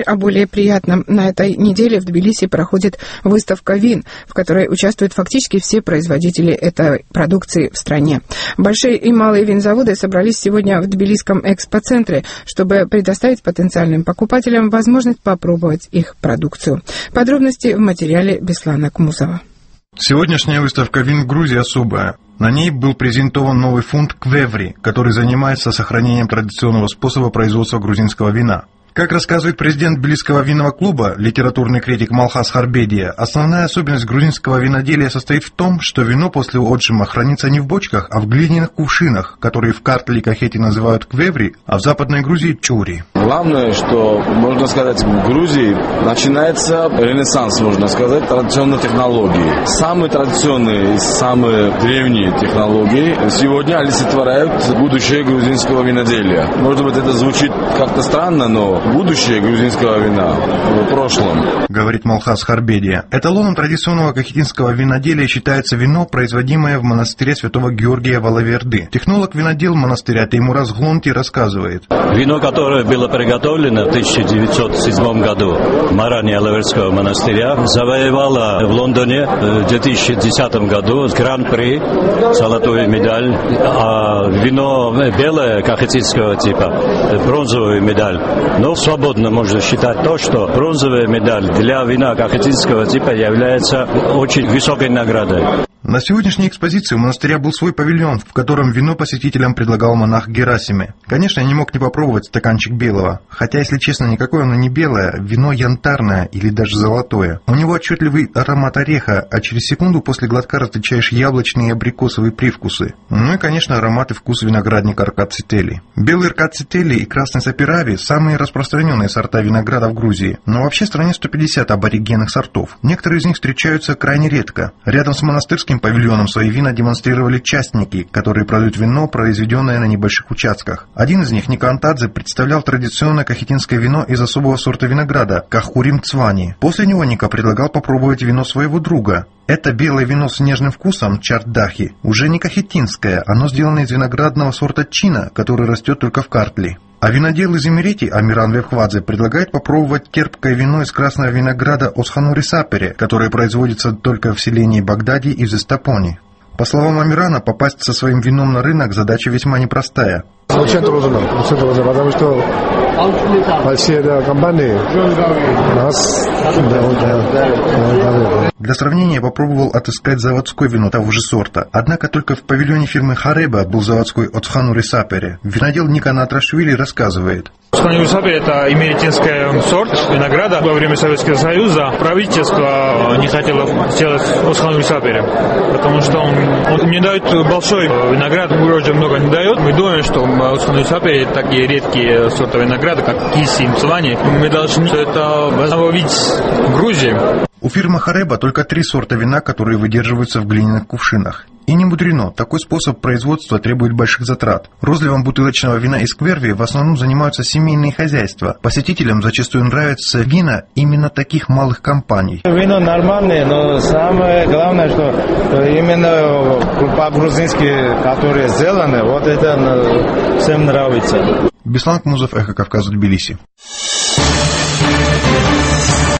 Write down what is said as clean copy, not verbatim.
о более приятном. На этой неделе в Тбилиси проходит выставка вин, в которой участвуют фактически все производители этой продукции в стране. Большие и малые винзаводы собрались сегодня в Тбилисском экспоцентре, чтобы предоставить потенциальным покупателям возможность попробовать их продукцию. Подробности в материале Беслана Кмузова. Сегодняшняя выставка вин в Грузии особая. На ней был презентован новый фонд «Квеври», который занимается сохранением традиционного способа производства грузинского вина. Как рассказывает президент Тбилисского винного клуба, литературный критик Малхас Харбедия, основная особенность грузинского виноделия состоит в том, что вино после отжима хранится не в бочках, а в глиняных кувшинах, которые в Картле и Кахете называют квеври, а в Западной Грузии чури. Главное, что, можно сказать, в Грузии начинается ренессанс, можно сказать, традиционной технологии. Самые традиционные и самые древние технологии сегодня олицетворяют будущее грузинского виноделия. Может быть, это звучит как-то странно, но будущее грузинского вина в прошлом. Говорит Малхас Харбедия. Эталоном традиционного кахетинского виноделия считается вино, производимое в монастыре святого Георгия Валаверды. Технолог-винодел монастыря Теймураз Глонти рассказывает. Вино, которое было приготовлено в 1907 году в Маране Алавердского монастыря, завоевало в Лондоне в 2010 году гран-при, золотую медаль, а вино белое кахетинского типа бронзовую медаль. Но свободно можно считать то, что бронзовая медаль для вина кахетинского типа является очень высокой наградой. На сегодняшней экспозиции у монастыря был свой павильон, в котором вино посетителям предлагал монах Герасиме. Конечно, я не мог не попробовать стаканчик белого. Хотя, если честно, никакое оно не белое, вино янтарное или даже золотое. У него отчетливый аромат ореха, а через секунду после глотка различаешь яблочные и абрикосовые привкусы. Ну и, конечно, аромат и вкус виноградника Ркацители. Белый Ркацители и красный Сапирави – самые распространенные сорта винограда в Грузии. Но вообще в стране 150 аборигенных сортов. Некоторые из них встречаются крайне редко. Рядом с монастырским павильоном свои вина демонстрировали частники, которые продают вино, произведенное на небольших участках. Один из них, Никантадзе, представлял традиционное кахетинское вино из особого сорта винограда – Кахурим Цвани. После него Ника предлагал попробовать вино своего друга. Это белое вино с нежным вкусом, чардахи, уже не кахетинское, оно сделано из виноградного сорта чина, который растет только в Картле. А винодел из Эмирити, Амиран Вевхвадзе, предлагает попробовать терпкое вино из красного винограда Осханури Сапере, которое производится только в селении Багдади и в Зестапоне. По словам Амирана, попасть со своим вином на рынок задача весьма непростая. Очень трудно, потому что большие компании нас... Для сравнения я попробовал отыскать заводское вино того же сорта. Однако только в павильоне фирмы Хареба был заводской Осханури Сапере. Винодел Ника Натрашвили рассказывает. Осханури Сапере – это эмиритинский сорт винограда. Во время Советского Союза правительство не хотело делать Осханури Сапере, потому что он не дает большой виноград, урожая много не дает. Мы думаем, что Осханури Сапере такие редкие сорта винограда, как Киси и Мцвани. Мы должны это восстановить в Грузии. У фирмы Хареба только 3 сорта вина, которые выдерживаются в глиняных кувшинах. И не мудрено, такой способ производства требует больших затрат. Розливом бутылочного вина из кверви в основном занимаются семейные хозяйства. Посетителям зачастую нравятся вина именно таких малых компаний. Вино нормальное, но самое главное, что именно по-грузински, которые сделаны, вот это всем нравится. Беслан Кмузов, Эхо Кавказа, Тбилиси.